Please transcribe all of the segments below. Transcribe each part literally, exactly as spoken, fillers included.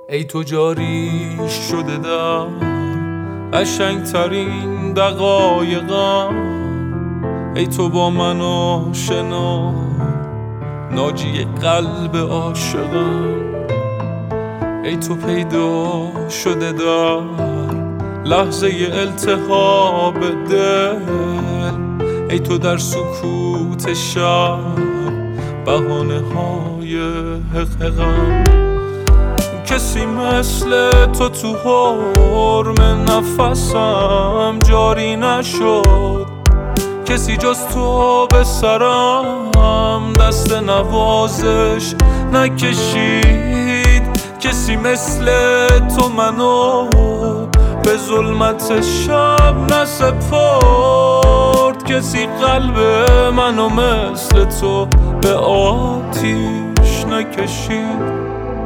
ای تو جاری شده در قشنگترین دقایقم، ای تو با من آشنا ناجی قلب عاشقم، ای تو پیدا شده در لحظه التهاب دل، ای تو در سکوت شب بهانه های حقیقم. کسی مثل تو تو حرم نفسم جاری نشد، کسی جز تو به سرم دست نوازش نکشید، کسی مثل تو منو به ظلمت شب نسپرد، کسی قلب منو مثل تو به آتیش نکشید.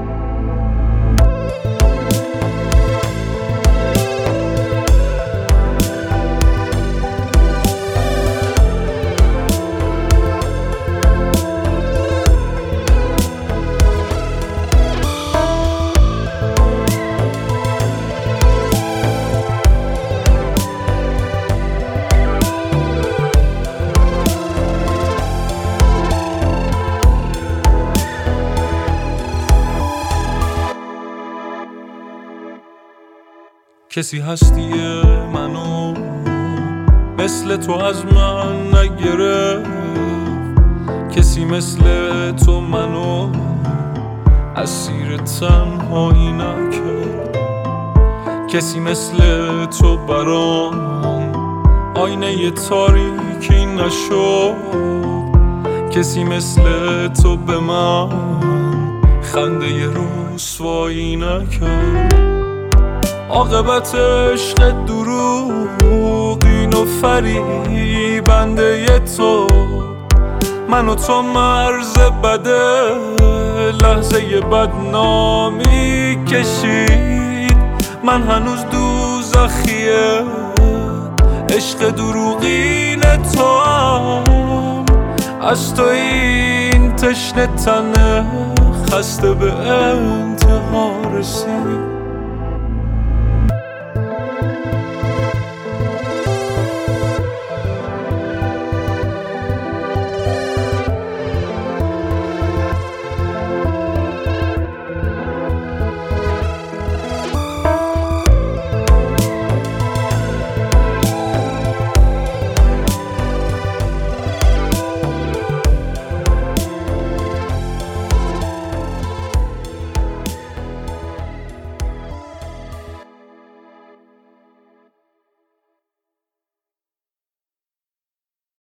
کسی هستی منو مثل تو از من نگرفت، کسی مثل تو منو اسیر تنهایی نکرد، کسی مثل تو برام آینه تاریکی نشد، کسی مثل تو به من خنده رسوایی نکرد. عاقبت عشق دروغین و فریبنده تو من و تو مرز بده لحظه بدنامی کشید، من هنوز دوزخیه عشق دروغین تو هم، از تو این تشنه تنه خسته به انتها رسید.